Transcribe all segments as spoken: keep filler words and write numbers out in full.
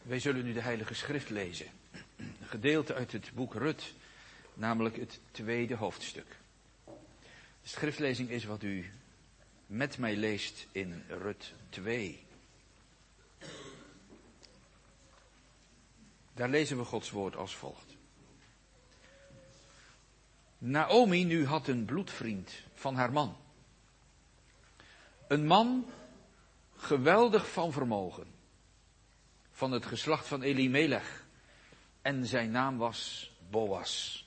Wij zullen nu de Heilige Schrift lezen. Een gedeelte uit het boek Rut, namelijk het tweede hoofdstuk. De schriftlezing is wat u met mij leest in Rut twee. Daar lezen we Gods woord als volgt. Naomi nu had een bloedvriend van haar man. Een man geweldig van vermogen. Van het geslacht van Elimelech. En zijn naam was Boas.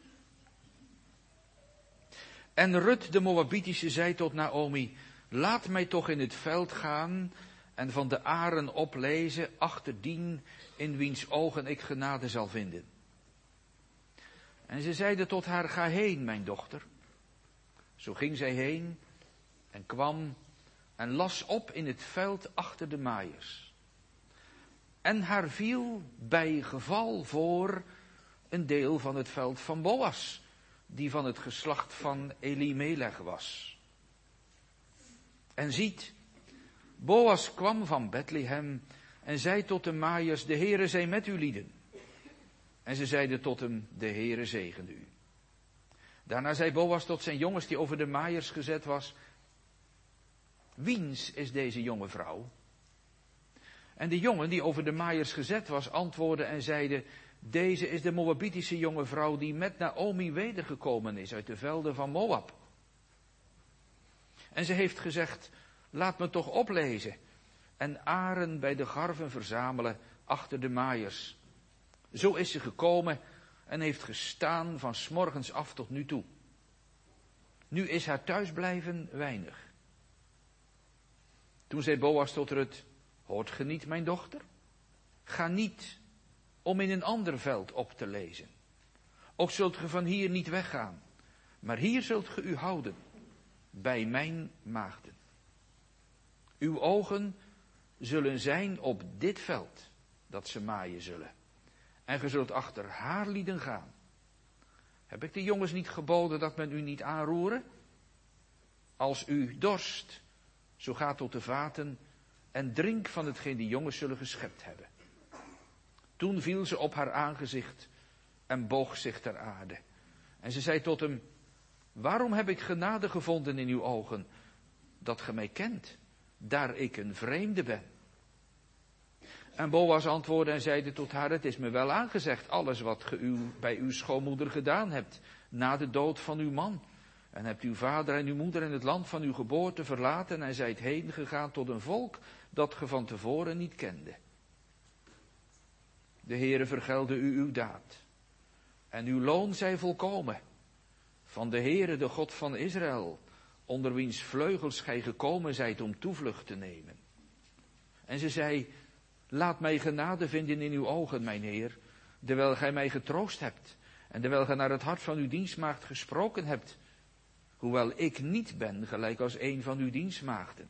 En Rut de Moabitische zei tot Naomi: laat mij toch in het veld gaan en van de aren oplezen achter dien in wiens ogen ik genade zal vinden. En ze zeide tot haar: ga heen, mijn dochter. Zo ging zij heen en kwam en las op in het veld achter de maaiers. En haar viel bij geval voor een deel van het veld van Boas, die van het geslacht van Elimelech was. En ziet, Boas kwam van Bethlehem en zei tot de maaiers: de Heere zij met u lieden. En ze zeiden tot hem: de Heere zegende u. Daarna zei Boas tot zijn jongens die over de maaiers gezet was: wiens is deze jonge vrouw? En de jongen die over de maaiers gezet was antwoordde en zeide: deze is de Moabitische jonge vrouw die met Naomi wedergekomen is uit de velden van Moab. En ze heeft gezegd: laat me toch oplezen en aren bij de garven verzamelen achter de maaiers. Zo is ze gekomen en heeft gestaan van 's morgens af tot nu toe. Nu is haar thuisblijven weinig. Toen zei Boas tot Rut: hoort ge niet, mijn dochter? Ga niet om in een ander veld op te lezen. Ook zult ge van hier niet weggaan, maar hier zult ge u houden, bij mijn maagden. Uw ogen zullen zijn op dit veld, dat ze maaien zullen. En ge zult achter haar lieden gaan. Heb ik de jongens niet geboden dat men u niet aanroeren? Als u dorst, zo ga tot de vaten en drink van hetgeen die jongens zullen geschept hebben. Toen viel ze op haar aangezicht en boog zich ter aarde. En ze zei tot hem: waarom heb ik genade gevonden in uw ogen, dat ge mij kent, daar ik een vreemde ben? En Boas antwoordde en zeide tot haar: het is me wel aangezegd, alles wat ge u bij uw schoonmoeder gedaan hebt, na de dood van uw man. En hebt uw vader en uw moeder in het land van uw geboorte verlaten en zijt heen gegaan tot een volk dat ge van tevoren niet kende. De Heere vergelde u uw daad. En uw loon zij volkomen. Van de Heere, de God van Israël, onder wiens vleugels gij gekomen zijt om toevlucht te nemen. En ze zei: laat mij genade vinden in uw ogen, mijn Heer, terwijl gij mij getroost hebt. En terwijl gij naar het hart van uw dienstmaagd gesproken hebt. Hoewel ik niet ben gelijk als een van uw dienstmaagden.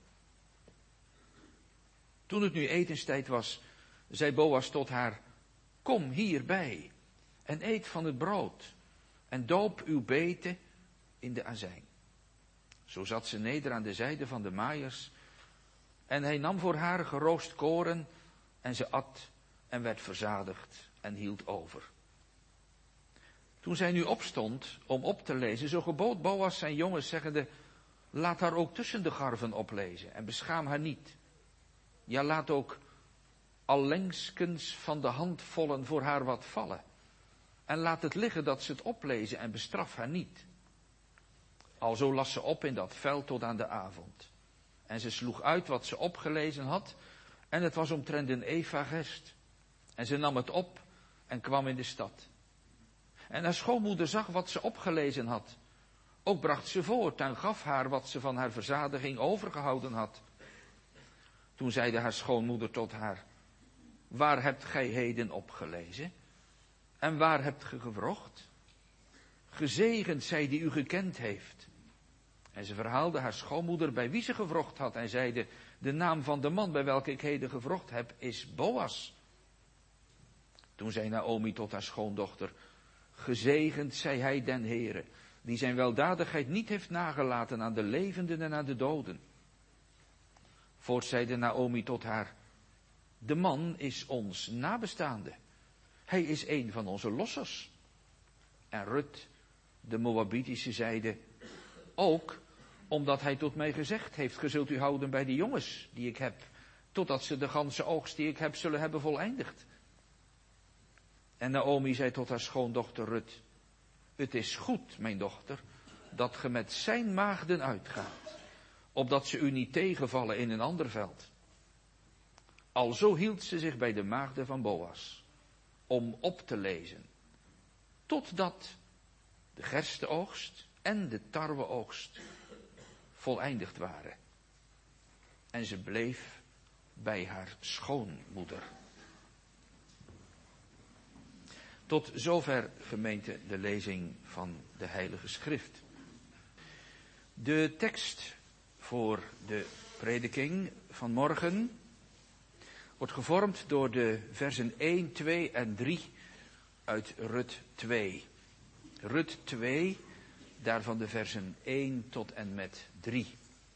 Toen het nu etenstijd was, zei Boas tot haar: kom hierbij en eet van het brood en doop uw beten in de azijn. Zo zat ze neder aan de zijde van de maaiers en hij nam voor haar geroost koren en ze at en werd verzadigd en hield over. Toen zij nu opstond om op te lezen, zo gebood Boas zijn jongens zeggende: laat haar ook tussen de garven oplezen en beschaam haar niet. Ja, laat ook allengskens van de handvollen voor haar wat vallen. En laat het liggen dat ze het oplezen en bestraf haar niet. Alzo las ze op in dat veld tot aan de avond. En ze sloeg uit wat ze opgelezen had, en het was omtrent een eva gerst. En ze nam het op en kwam in de stad. En haar schoonmoeder zag wat ze opgelezen had. Ook bracht ze voort en gaf haar wat ze van haar verzadiging overgehouden had. Toen zeide haar schoonmoeder tot haar: waar hebt gij heden opgelezen? En waar hebt ge gewrocht? Gezegend zij die u gekend heeft. En ze verhaalde haar schoonmoeder bij wie ze gewrocht had en zeide: de naam van de man bij welke ik heden gewrocht heb is Boas. Toen zei Naomi tot haar schoondochter: gezegend zij hij den Heere, die zijn weldadigheid niet heeft nagelaten aan de levenden en aan de doden. Voorts zeide Naomi tot haar: De man is ons nabestaande. Hij is een van onze lossers. En Rut, de Moabitische, zeide, ook omdat hij tot mij gezegd heeft, ge zult u houden bij de jongens die ik heb, totdat ze de ganse oogst die ik heb zullen hebben voleindigd. En Naomi zei tot haar schoondochter Rut, het is goed, mijn dochter, dat ge met zijn maagden uitgaat, opdat ze u niet tegenvallen in een ander veld. Alzo hield ze zich bij de maagden van Boas, om op te lezen, totdat de gersteoogst en de tarweoogst voleindigd waren. En ze bleef bij haar schoonmoeder. Tot zover, gemeente, de lezing van de Heilige Schrift. De tekst voor de prediking van morgen wordt gevormd door de versen één, twee en drie uit Rut twee. Rut twee, daarvan de versen één tot en met drie.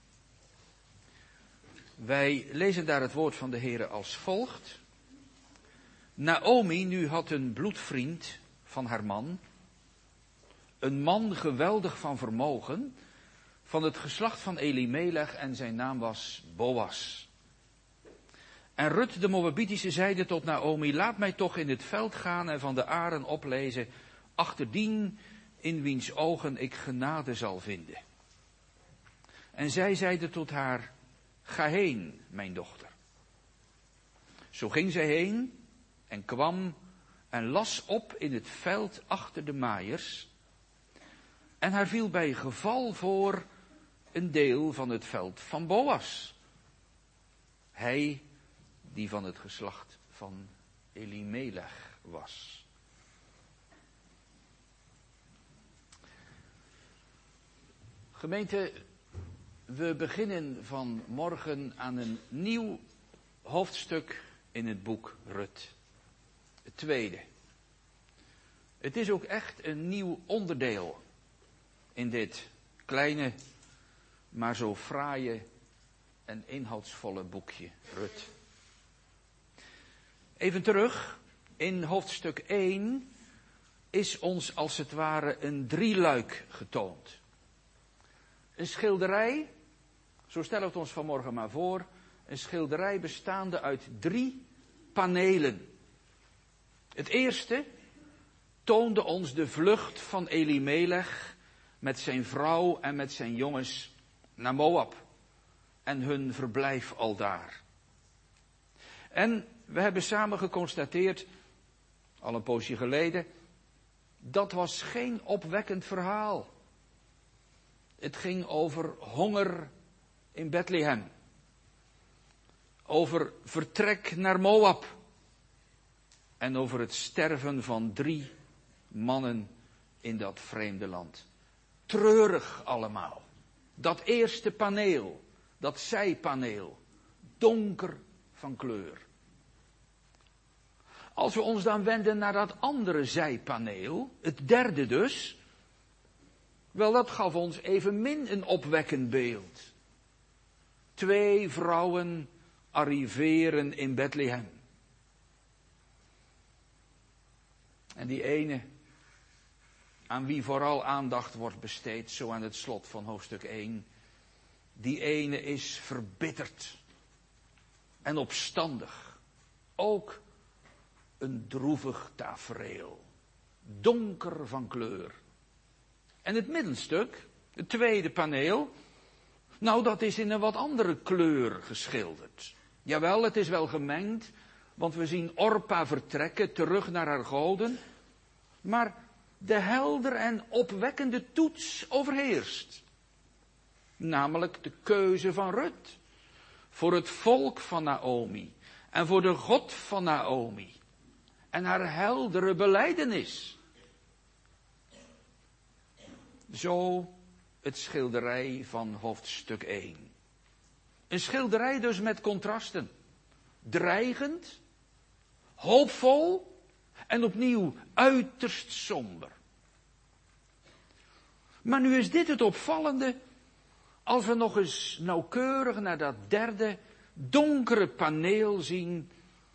Wij lezen daar het woord van de Heere als volgt. Naomi nu had een bloedvriend van haar man, een man geweldig van vermogen, van het geslacht van Elimelech, en zijn naam was Boas. En Rut de Moabitische zeide tot Naomi, laat mij toch in het veld gaan en van de aren oplezen, achterdien in wiens ogen ik genade zal vinden. En zij zeide tot haar, ga heen, mijn dochter. Zo ging zij heen en kwam en las op in het veld achter de maaiers. En haar viel bij geval voor een deel van het veld van Boas. Hij die van het geslacht van Elimelech was. Gemeente, we beginnen vanmorgen aan een nieuw hoofdstuk in het boek Rut. Het tweede. Het is ook echt een nieuw onderdeel in dit kleine, maar zo fraaie en inhoudsvolle boekje Rut. Even terug, in hoofdstuk één is ons als het ware een drieluik getoond. Een schilderij, zo stellen we het ons vanmorgen maar voor, een schilderij bestaande uit drie panelen. Het eerste toonde ons de vlucht van Elimelech met zijn vrouw en met zijn jongens naar Moab en hun verblijf aldaar. En we hebben samen geconstateerd, al een poosje geleden, dat was geen opwekkend verhaal. Het ging over honger in Bethlehem. Over vertrek naar Moab. En over het sterven van drie mannen in dat vreemde land. Treurig allemaal. Dat eerste paneel, dat zijpaneel, donker van kleur. Als we ons dan wenden naar dat andere zijpaneel, het derde dus, wel, dat gaf ons evenmin een opwekkend beeld. Twee vrouwen arriveren in Bethlehem. En die ene, aan wie vooral aandacht wordt besteed, zo aan het slot van hoofdstuk één, die ene is verbitterd en opstandig. Ook een droevig tafereel, donker van kleur. En het middenstuk, het tweede paneel, nou, dat is in een wat andere kleur geschilderd. Jawel, het is wel gemengd, want we zien Orpa vertrekken, terug naar haar goden. Maar de helder en opwekkende toets overheerst. Namelijk de keuze van Rut. Voor het volk van Naomi. En voor de God van Naomi. En haar heldere belijdenis. Zo het schilderij van hoofdstuk één. Een schilderij dus met contrasten. Dreigend, hoopvol en opnieuw uiterst somber. Maar nu is dit het opvallende, als we nog eens nauwkeurig naar dat derde donkere paneel zien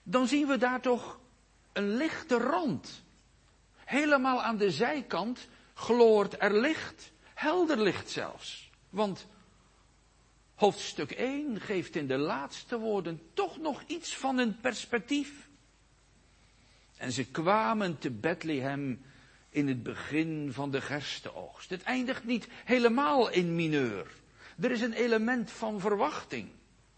dan zien we daar toch een lichte rand. Helemaal aan de zijkant gloort er licht, helder licht zelfs. Want hoofdstuk één geeft in de laatste woorden toch nog iets van een perspectief. En ze kwamen te Bethlehem in het begin van de gerstenoogst. Het eindigt niet helemaal in mineur. Er is een element van verwachting.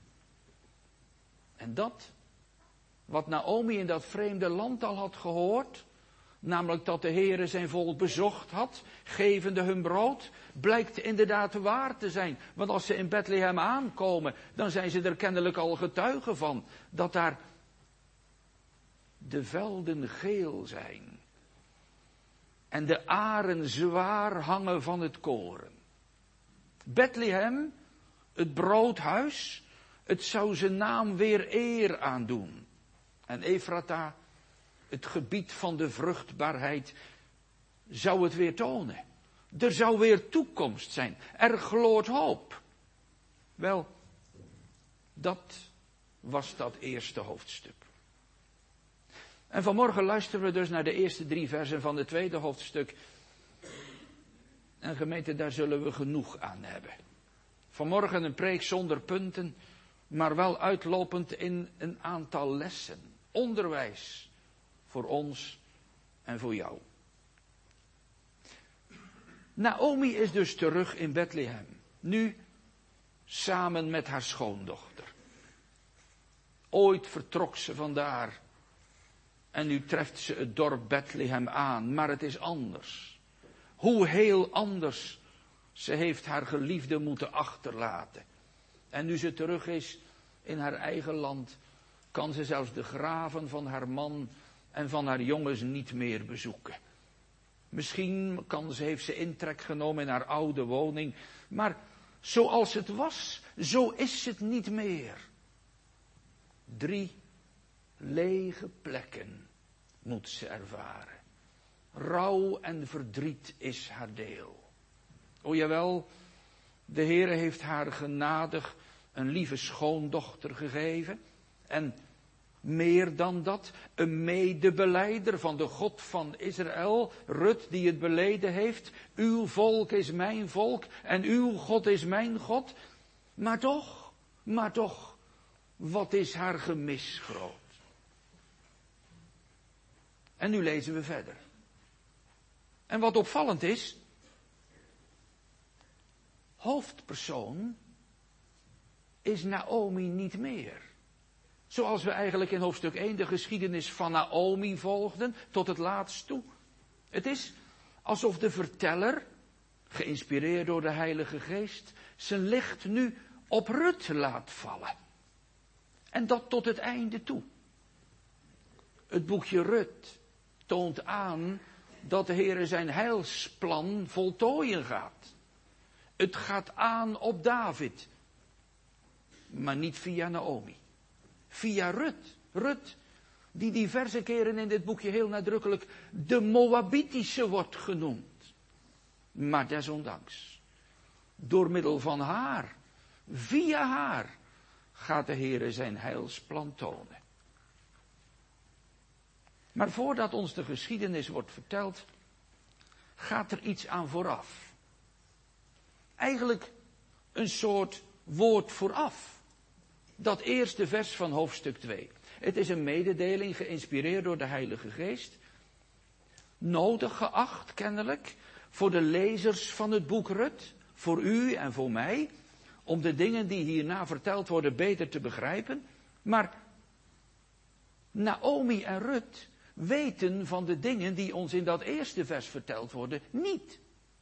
En dat, wat Naomi in dat vreemde land al had gehoord, namelijk dat de Heere zijn volk bezocht had, gevende hun brood, blijkt inderdaad waar te zijn. Want als ze in Bethlehem aankomen, dan zijn ze er kennelijk al getuigen van, dat daar de velden geel zijn. En de aren zwaar hangen van het koren. Bethlehem, het broodhuis, het zou zijn naam weer eer aandoen. En Efrata, het gebied van de vruchtbaarheid, zou het weer tonen. Er zou weer toekomst zijn. Er gloort hoop. Wel, dat was dat eerste hoofdstuk. En vanmorgen luisteren we dus naar de eerste drie versen van het tweede hoofdstuk. En gemeente, daar zullen we genoeg aan hebben. Vanmorgen een preek zonder punten, maar wel uitlopend in een aantal lessen. Onderwijs voor ons en voor jou. Naomi is dus terug in Bethlehem. Nu samen met haar schoondochter. Ooit vertrok ze vandaar. En nu treft ze het dorp Bethlehem aan. Maar het is anders. Hoe heel anders. Ze heeft haar geliefde moeten achterlaten. En nu ze terug is in haar eigen land, kan ze zelfs de graven van haar man en van haar jongens niet meer bezoeken. Misschien kan ze, heeft ze intrek genomen in haar oude woning. Maar zoals het was, zo is het niet meer. Drie lege plekken moet ze ervaren. Rouw en verdriet is haar deel. O jawel, de Heere heeft haar genadig een lieve schoondochter gegeven. En meer dan dat, een medebelijder van de God van Israël, Rut, die het beleden heeft. Uw volk is mijn volk en uw God is mijn God. Maar toch, maar toch, wat is haar gemis groot. En nu lezen we verder. En wat opvallend is, hoofdpersoon is Naomi niet meer. Zoals we eigenlijk in hoofdstuk één de geschiedenis van Naomi volgden, tot het laatst toe. Het is alsof de verteller, geïnspireerd door de Heilige Geest, zijn licht nu op Rut laat vallen. En dat tot het einde toe. Het boekje Rut toont aan dat de Heere zijn heilsplan voltooien gaat. Het gaat aan op David, maar niet via Naomi. Via Rut. Rut, die diverse keren in dit boekje heel nadrukkelijk de Moabitische wordt genoemd. Maar desondanks, door middel van haar, via haar, gaat de Heere zijn heilsplan tonen. Maar voordat ons de geschiedenis wordt verteld, gaat er iets aan vooraf. Eigenlijk een soort woord vooraf. Dat eerste vers van hoofdstuk twee. Het is een mededeling geïnspireerd door de Heilige Geest. Nodig geacht, kennelijk, voor de lezers van het boek Rut. Voor u en voor mij. Om de dingen die hierna verteld worden beter te begrijpen. Maar Naomi en Rut weten van de dingen die ons in dat eerste vers verteld worden niet.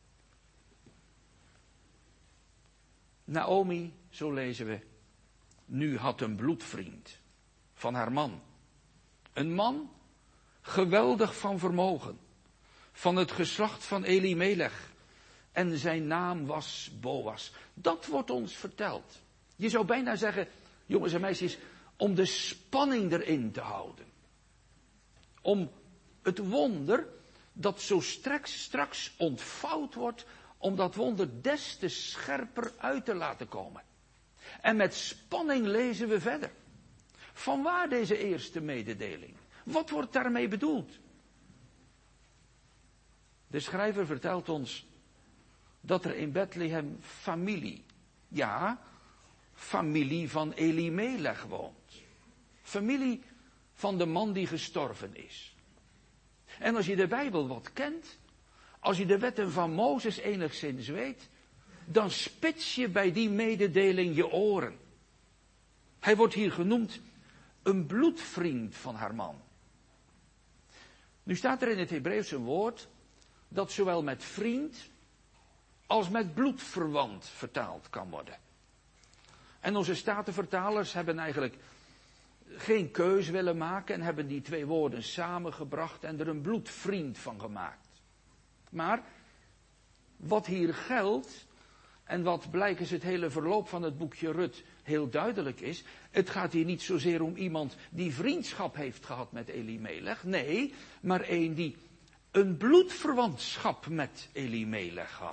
Naomi, zo lezen we, nu had een bloedvriend van haar man. Een man, geweldig van vermogen, van het geslacht van Elimelech. En zijn naam was Boas. Dat wordt ons verteld. Je zou bijna zeggen, jongens en meisjes, om de spanning erin te houden. Om het wonder dat zo straks, straks ontvouwd wordt, om dat wonder des te scherper uit te laten komen. En met spanning lezen we verder. Vanwaar deze eerste mededeling? Wat wordt daarmee bedoeld? De schrijver vertelt ons dat er in Bethlehem familie, ja, familie van Elimelech woont. Familie van de man die gestorven is. En als je de Bijbel wat kent, als je de wetten van Mozes enigszins weet, dan spits je bij die mededeling je oren. Hij wordt hier genoemd een bloedvriend van haar man. Nu staat er in het Hebreeuws een woord dat zowel met vriend als met bloedverwant vertaald kan worden. En onze statenvertalers hebben eigenlijk geen keus willen maken en hebben die twee woorden samengebracht en er een bloedvriend van gemaakt. Maar wat hier geldt, en wat blijkens het hele verloop van het boekje Rut heel duidelijk is, het gaat hier niet zozeer om iemand die vriendschap heeft gehad met Elimelech, nee, maar een die een bloedverwantschap met Elimelech had.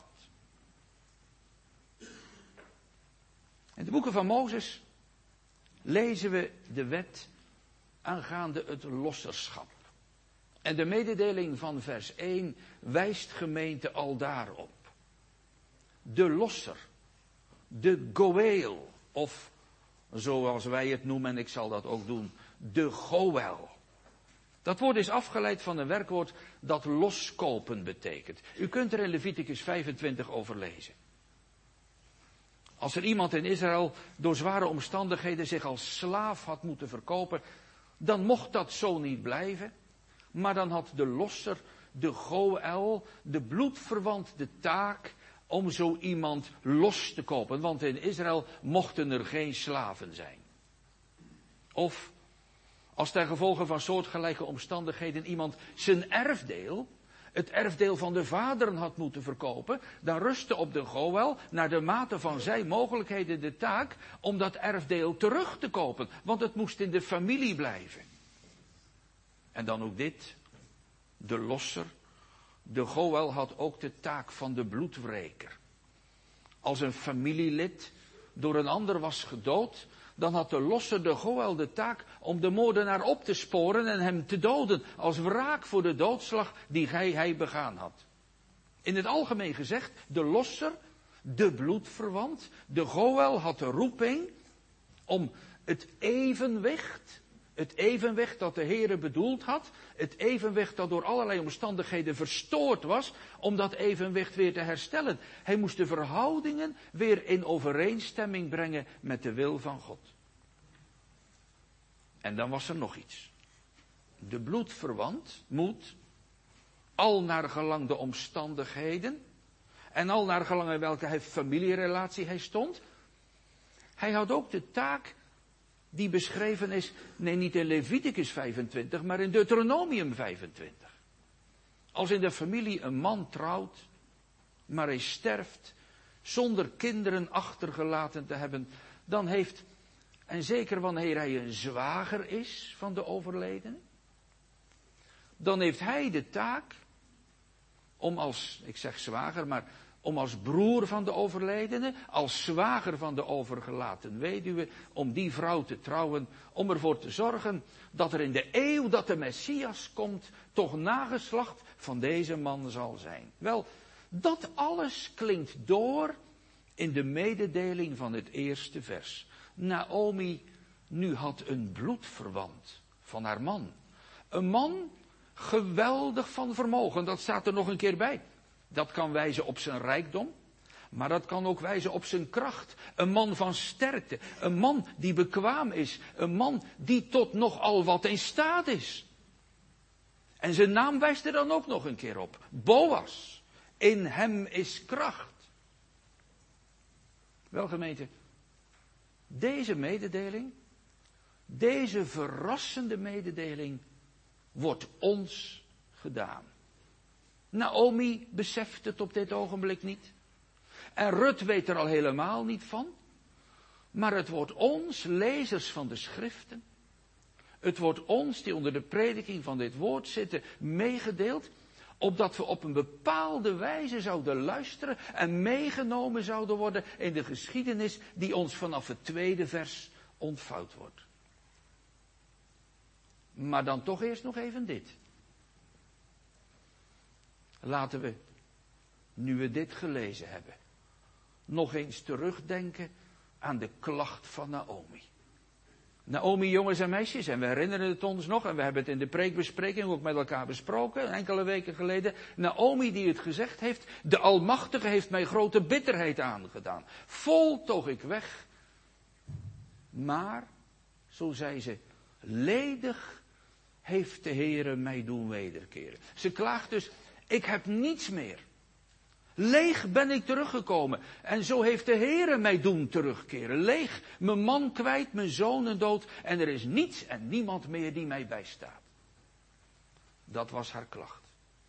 In de boeken van Mozes lezen we de wet aangaande het losserschap. En de mededeling van vers één wijst gemeente al daarop. De losser, de goel, of zoals wij het noemen, en ik zal dat ook doen, de goel. Dat woord is afgeleid van een werkwoord dat loskopen betekent. U kunt er in Leviticus vijfentwintig over lezen. Als er iemand in Israël door zware omstandigheden zich als slaaf had moeten verkopen, dan mocht dat zo niet blijven. Maar dan had de losser, de goel, de bloedverwant de taak om zo iemand los te kopen. Want in Israël mochten er geen slaven zijn. Of als ten gevolge van soortgelijke omstandigheden iemand zijn erfdeel, het erfdeel van de vaderen had moeten verkopen, dan rustte op de goel naar de mate van zijn mogelijkheden de taak om dat erfdeel terug te kopen. Want het moest in de familie blijven. En dan ook dit, de losser, de goel had ook de taak van de bloedwreker. Als een familielid door een ander was gedood, dan had de losser, de goel, de taak om de moordenaar op te sporen en hem te doden, als wraak voor de doodslag die hij, hij begaan had. In het algemeen gezegd, de losser, de bloedverwant, de goel had de roeping om het evenwicht, het evenwicht dat de Heere bedoeld had, het evenwicht dat door allerlei omstandigheden verstoord was, om dat evenwicht weer te herstellen. Hij moest de verhoudingen weer in overeenstemming brengen met de wil van God. En dan was er nog iets. De bloedverwant moet, al naar gelang de omstandigheden, en al naar gelang in welke familierelatie hij stond, hij had ook de taak die beschreven is, nee niet in Leviticus vijfentwintig, maar in Deuteronomium vijfentwintig. Als in de familie een man trouwt, maar hij sterft, zonder kinderen achtergelaten te hebben, dan heeft, en zeker wanneer hij een zwager is van de overledene, dan heeft hij de taak om als, ik zeg zwager, maar om als broer van de overledene, als zwager van de overgelaten weduwe, om die vrouw te trouwen, om ervoor te zorgen dat er in de eeuw dat de Messias komt, toch nageslacht van deze man zal zijn. Wel, dat alles klinkt door in de mededeling van het eerste vers. Naomi nu had een bloedverwant van haar man. Een man geweldig van vermogen, dat staat er nog een keer bij. Dat kan wijzen op zijn rijkdom, maar dat kan ook wijzen op zijn kracht. Een man van sterkte, een man die bekwaam is, een man die tot nogal wat in staat is. En zijn naam wijst er dan ook nog een keer op. Boas, in hem is kracht. Wel gemeente, deze mededeling, deze verrassende mededeling wordt ons gedaan. Naomi beseft het op dit ogenblik niet. En Rut weet er al helemaal niet van. Maar het wordt ons, lezers van de schriften, het wordt ons die onder de prediking van dit woord zitten, meegedeeld, opdat we op een bepaalde wijze zouden luisteren en meegenomen zouden worden in de geschiedenis die ons vanaf het tweede vers ontvouwd wordt. Maar dan toch eerst nog even dit. Laten we, nu we dit gelezen hebben, nog eens terugdenken aan de klacht van Naomi. Naomi, jongens en meisjes, en we herinneren het ons nog, en we hebben het in de preekbespreking ook met elkaar besproken, enkele weken geleden. Naomi die het gezegd heeft, de Almachtige heeft mij grote bitterheid aangedaan. Vol toog ik weg. Maar, zo zei ze, ledig heeft de Heere mij doen wederkeren. Ze klaagt dus, ik heb niets meer. Leeg ben ik teruggekomen. En zo heeft de Heere mij doen terugkeren. Leeg, mijn man kwijt, mijn zonen dood. En er is niets en niemand meer die mij bijstaat. Dat was haar klacht.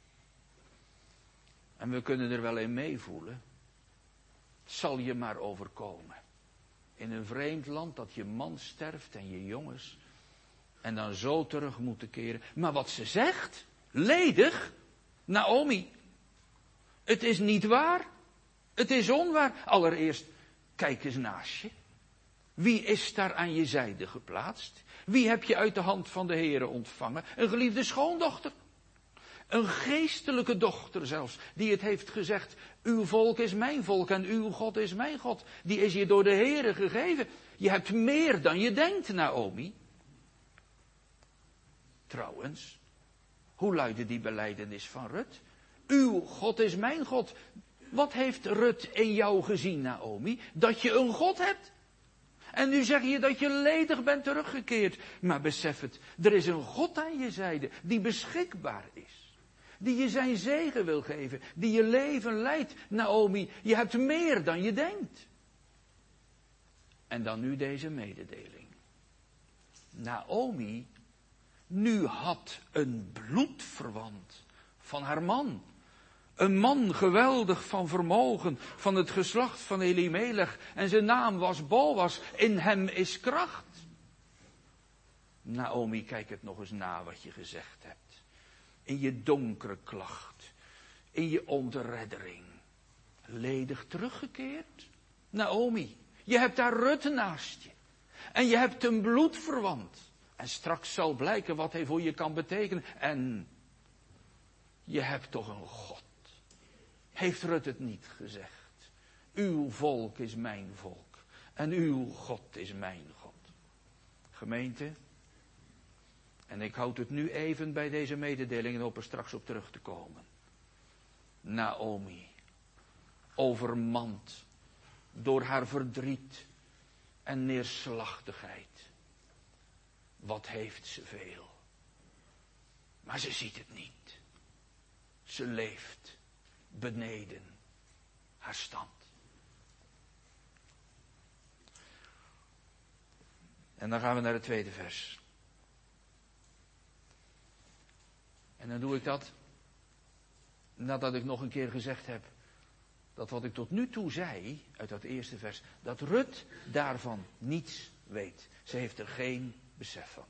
En we kunnen er wel in meevoelen. Het zal je maar overkomen. In een vreemd land dat je man sterft en je jongens. En dan zo terug moeten keren. Maar wat ze zegt, ledig, Naomi. Het is niet waar. Het is onwaar. Allereerst, kijk eens naast je. Wie is daar aan je zijde geplaatst? Wie heb je uit de hand van de Heere ontvangen? Een geliefde schoondochter. Een geestelijke dochter zelfs, die het heeft gezegd, uw volk is mijn volk en uw God is mijn God. Die is je door de Heere gegeven. Je hebt meer dan je denkt, Naomi. Trouwens, hoe luidde die belijdenis van Rut? Uw God is mijn God. Wat heeft Rut in jou gezien, Naomi? Dat je een God hebt. En nu zeg je dat je ledig bent teruggekeerd. Maar besef het, er is een God aan je zijde die beschikbaar is. Die je zijn zegen wil geven. Die je leven leidt, Naomi. Je hebt meer dan je denkt. En dan nu deze mededeling. Naomi nu had een bloedverwant van haar man. Een man geweldig van vermogen, van het geslacht van Elimelech. En zijn naam was Boas. In hem is kracht. Naomi, kijk het nog eens na wat je gezegd hebt. In je donkere klacht. In je ontreddering. Ledig teruggekeerd. Naomi, je hebt daar Rut naast je. En je hebt een bloedverwant. En straks zal blijken wat hij voor je kan betekenen. En je hebt toch een God. Heeft Rut het niet gezegd? Uw volk is mijn volk. En uw God is mijn God. Gemeente. En ik houd het nu even bij deze mededeling en hoop er straks op terug te komen. Naomi. Overmand. Door haar verdriet. En neerslachtigheid. Wat heeft ze veel. Maar ze ziet het niet. Ze leeft. Beneden haar stand. En dan gaan we naar het tweede vers. En dan doe ik dat nadat ik nog een keer gezegd heb dat wat ik tot nu toe zei uit dat eerste vers, dat Rut daarvan niets weet. Ze heeft er geen besef van.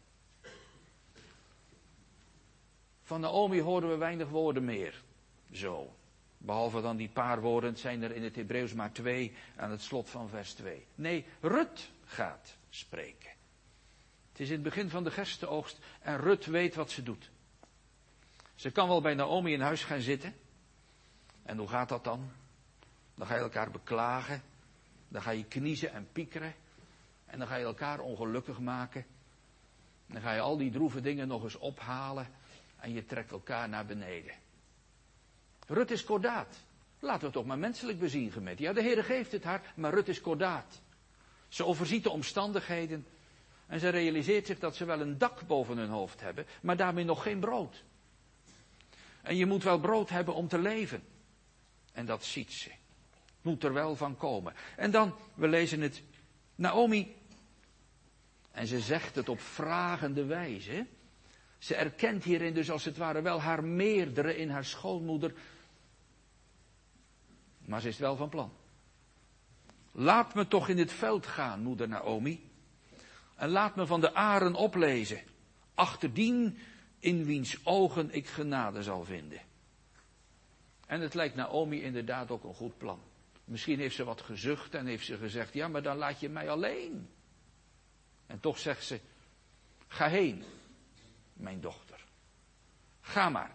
Van Naomi horen we weinig woorden meer. Zo. Behalve dan die paar woorden, het zijn er in het Hebreeuws maar twee aan het slot van vers twee. Nee, Rut gaat spreken. Het is in het begin van de gerstenoogst en Rut weet wat ze doet. Ze kan wel bij Naomi in huis gaan zitten. En hoe gaat dat dan? Dan ga je elkaar beklagen. Dan ga je kniezen en piekeren. En dan ga je elkaar ongelukkig maken. Dan ga je al die droeve dingen nog eens ophalen. En je trekt elkaar naar beneden. Rut is kordaat. Laten we het toch maar menselijk bezien, gemeente. Ja, de Heer geeft het haar, maar Rut is kordaat. Ze overziet de omstandigheden. En ze realiseert zich dat ze wel een dak boven hun hoofd hebben, maar daarmee nog geen brood. En je moet wel brood hebben om te leven. En dat ziet ze. Moet er wel van komen. En dan, we lezen het, Naomi. En ze zegt het op vragende wijze. Ze erkent hierin dus als het ware wel haar meerdere in haar schoonmoeder. Maar ze is wel van plan. Laat me toch in het veld gaan, moeder Naomi. En laat me van de aren oplezen. Achterdien in wiens ogen ik genade zal vinden. En het lijkt Naomi inderdaad ook een goed plan. Misschien heeft ze wat gezucht en heeft ze gezegd, ja, maar dan laat je mij alleen. En toch zegt ze, ga heen. mijn dochter. Ga maar.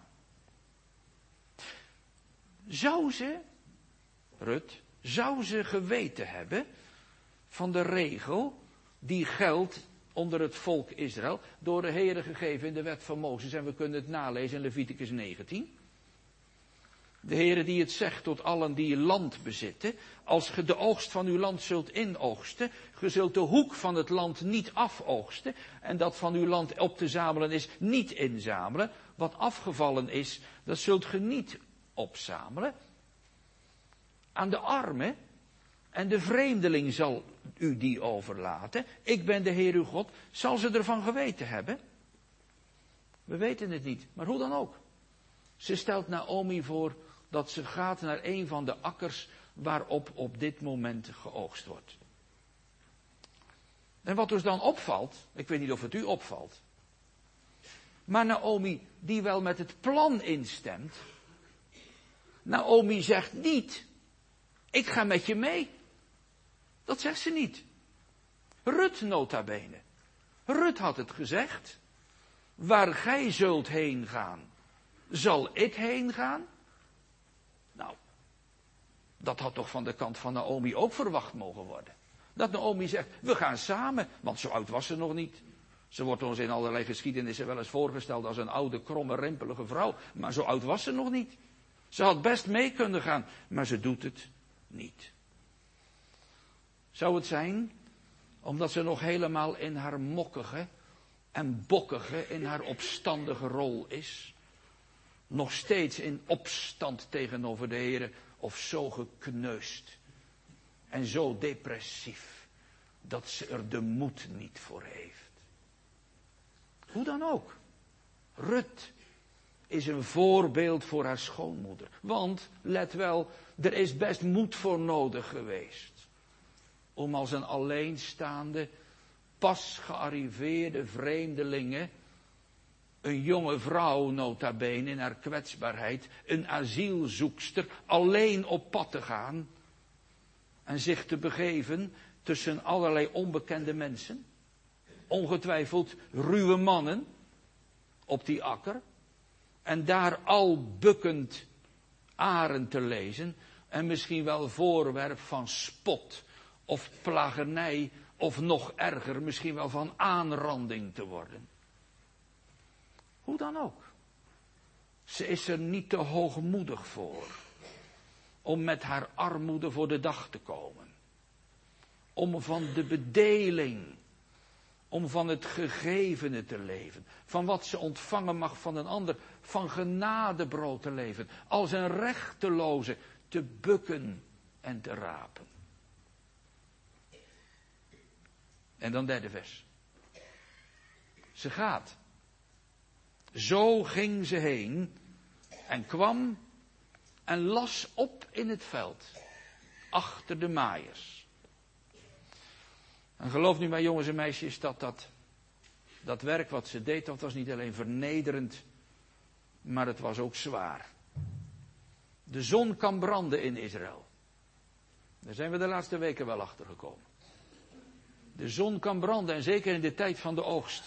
Zou ze, Rut, zou ze geweten hebben van de regel die geldt onder het volk Israël, door de Heere gegeven in de wet van Mozes, en we kunnen het nalezen in Leviticus negentien. De Heere die het zegt tot allen die land bezitten, als ge de oogst van uw land zult inoogsten, ge zult de hoek van het land niet afoogsten, en dat van uw land op te zamelen is, niet inzamelen. Wat afgevallen is, dat zult ge niet opzamelen. Aan de armen en de vreemdeling zal u die overlaten. Ik ben de Heer uw God. Zal ze ervan geweten hebben? We weten het niet, maar hoe dan ook. Ze stelt Naomi voor dat ze gaat naar een van de akkers waarop op dit moment geoogst wordt. En wat dus dan opvalt, ik weet niet of het u opvalt, maar Naomi die wel met het plan instemt, Naomi zegt niet, ik ga met je mee. Dat zegt ze niet. Rut nota bene. Rut had het gezegd. Waar gij zult heen gaan, zal ik heen gaan. Nou, dat had toch van de kant van Naomi ook verwacht mogen worden. Dat Naomi zegt, we gaan samen, want zo oud was ze nog niet. Ze wordt ons in allerlei geschiedenissen wel eens voorgesteld als een oude, kromme, rimpelige vrouw. Maar zo oud was ze nog niet. Ze had best mee kunnen gaan, maar ze doet het niet. Zou het zijn omdat ze nog helemaal in haar mokkige en bokkige, in haar opstandige rol is? Nog steeds in opstand tegenover de Heere, of zo gekneusd en zo depressief dat ze er de moed niet voor heeft. Hoe dan ook, Rut is een voorbeeld voor haar schoonmoeder. Want, let wel, er is best moed voor nodig geweest om als een alleenstaande, pas gearriveerde vreemdelinge, een jonge vrouw nota bene in haar kwetsbaarheid, een asielzoekster, alleen op pad te gaan en zich te begeven tussen allerlei onbekende mensen, ongetwijfeld ruwe mannen op die akker, en daar al bukkend aren te lezen en misschien wel voorwerp van spot of plagernij, of nog erger, misschien wel van aanranding te worden. Hoe dan ook. Ze is er niet te hoogmoedig voor om met haar armoede voor de dag te komen. Om van de bedeling, om van het gegevene te leven. Van wat ze ontvangen mag van een ander, van genadebrood te leven. Als een rechteloze te bukken en te rapen. En dan derde vers. Ze gaat. Zo ging ze heen en kwam en las op in het veld, achter de maaiers. En geloof nu mij, jongens en meisjes, dat dat, dat werk wat ze deed, dat was niet alleen vernederend, maar het was ook zwaar. De zon kan branden in Israël. Daar zijn we de laatste weken wel achter gekomen. De zon kan branden, en zeker in de tijd van de oogst.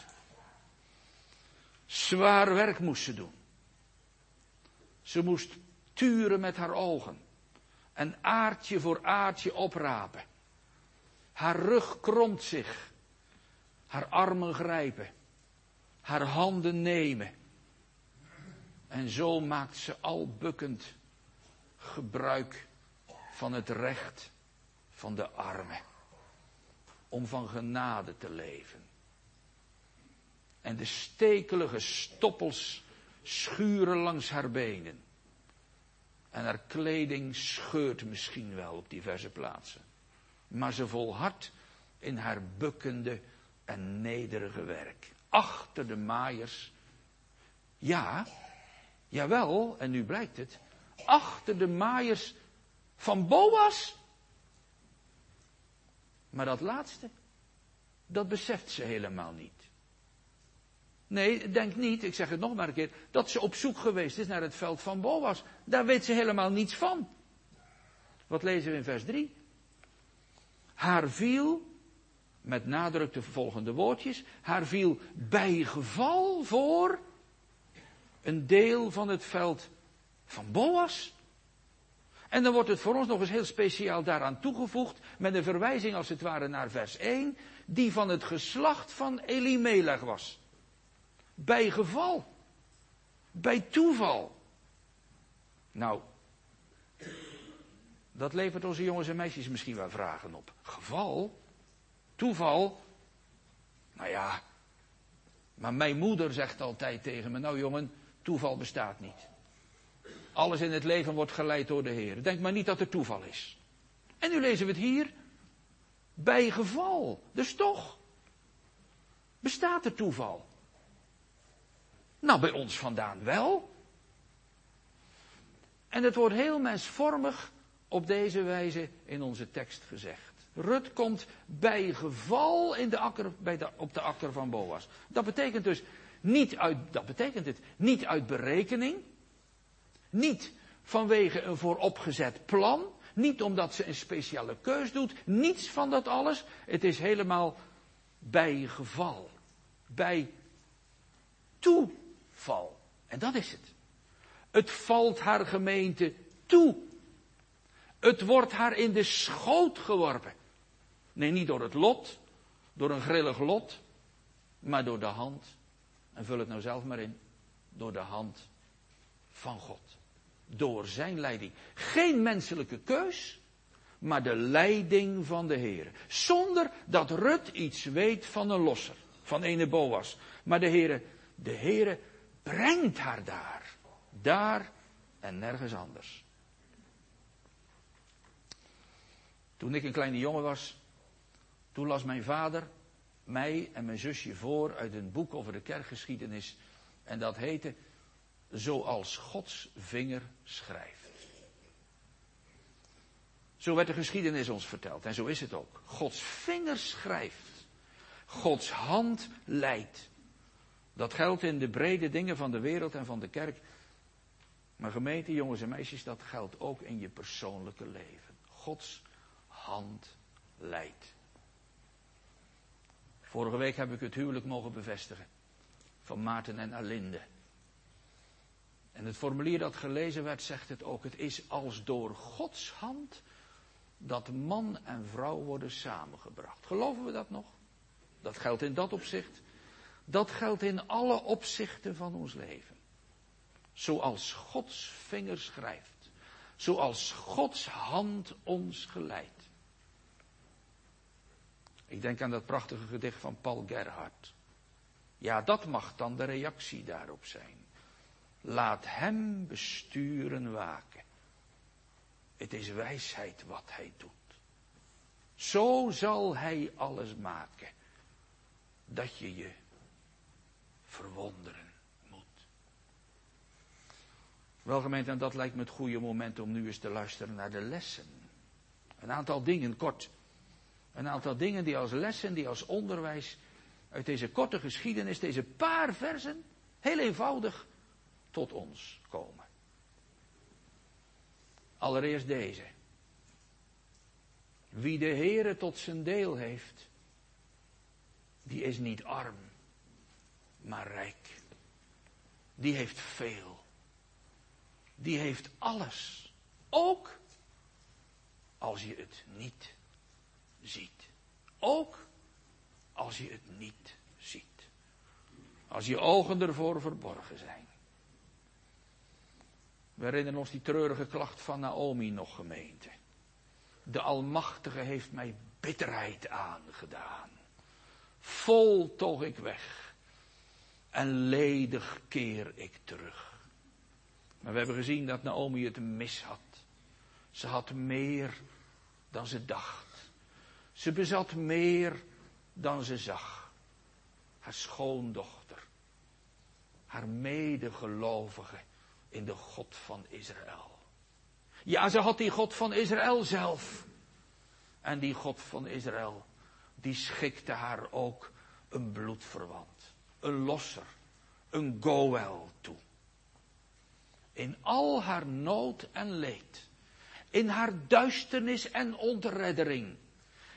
Zwaar werk moest ze doen. Ze moest turen met haar ogen. En aardje voor aardje oprapen. Haar rug kromt zich. Haar armen grijpen. Haar handen nemen. En zo maakt ze al bukkend gebruik van het recht van de armen. Om van genade te leven. En de stekelige stoppels schuren langs haar benen. En haar kleding scheurt misschien wel op diverse plaatsen. Maar ze volhardt in haar bukkende en nederige werk. Achter de maaiers. Ja, jawel, en nu blijkt het. Achter de maaiers van Boas. Maar dat laatste, dat beseft ze helemaal niet. Nee, denk niet, ik zeg het nog maar een keer, dat ze op zoek geweest is naar het veld van Boas. Daar weet ze helemaal niets van. Wat lezen we in vers drie? Haar viel met nadruk de volgende woordjes. Haar viel bijgeval voor een deel van het veld van Boas. En dan wordt het voor ons nog eens heel speciaal daaraan toegevoegd, met een verwijzing als het ware naar vers één, die van het geslacht van Elimelech was. Bijgeval. Bij toeval. Nou, dat levert onze jongens en meisjes misschien wel vragen op. Geval? Toeval? Nou ja, maar mijn moeder zegt altijd tegen me, nou jongen, toeval bestaat niet. Alles in het leven wordt geleid door de Heer. Denk maar niet dat er toeval is. En nu lezen we het hier. Bij geval. Dus toch. Bestaat er toeval? Nou, bij ons vandaan wel. En het wordt heel mensvormig op deze wijze in onze tekst gezegd. Rut komt bij geval in de akker, bij de, op de akker van Boas. Dat betekent dus niet uit, dat betekent het, niet uit berekening. Niet vanwege een vooropgezet plan. Niet omdat ze een speciale keus doet. Niets van dat alles. Het is helemaal bij geval. Bij toeval. En dat is het. Het valt haar gemeente toe. Het wordt haar in de schoot geworpen. Nee, niet door het lot. Door een grillig lot. Maar door de hand. En vul het nou zelf maar in. Door de hand van God. Door zijn leiding. Geen menselijke keus, maar de leiding van de Heer. Zonder dat Rut iets weet van een losser, van ene Boas. Maar de Heer, de Heer brengt haar daar. Daar en nergens anders. Toen ik een kleine jongen was, toen las mijn vader mij en mijn zusje voor uit een boek over de kerkgeschiedenis. En dat heette Zoals Gods vinger schrijft. Zo werd de geschiedenis ons verteld. En zo is het ook. Gods vinger schrijft. Gods hand leidt. Dat geldt in de brede dingen van de wereld en van de kerk. Maar gemeente, jongens en meisjes, dat geldt ook in je persoonlijke leven. Gods hand leidt. Vorige week heb ik het huwelijk mogen bevestigen. Van Maarten en Alinde. En het formulier dat gelezen werd zegt het ook. Het is als door Gods hand dat man en vrouw worden samengebracht. Geloven we dat nog? Dat geldt in dat opzicht. Dat geldt in alle opzichten van ons leven. Zoals Gods vinger schrijft. Zoals Gods hand ons geleidt. Ik denk aan dat prachtige gedicht van Paul Gerhardt. Ja, dat mag dan de reactie daarop zijn. Laat hem besturen waken. Het is wijsheid wat hij doet. Zo zal hij alles maken. Dat je je verwonderen moet. Wel gemeente, en dat lijkt me het goede moment om nu eens te luisteren naar de lessen. Een aantal dingen kort. Een aantal dingen die als lessen, die als onderwijs uit deze korte geschiedenis, deze paar versen, heel eenvoudig tot ons komen. Allereerst deze. Wie de Heere tot zijn deel heeft, die is niet arm, maar rijk. Die heeft veel. Die heeft alles. Ook als je het niet ziet. Ook als je het niet ziet. Als je ogen ervoor verborgen zijn. We herinneren ons die treurige klacht van Naomi nog, gemeente. De Almachtige heeft mij bitterheid aangedaan. Vol toog ik weg. En ledig keer ik terug. Maar we hebben gezien dat Naomi het mis had. Ze had meer dan ze dacht. Ze bezat meer dan ze zag. Haar schoondochter. Haar medegelovige in de God van Israël. Ja, ze had die God van Israël zelf. En die God van Israël, die schikte haar ook een bloedverwant. Een losser. Een goël toe. In al haar nood en leed. In haar duisternis en ontreddering.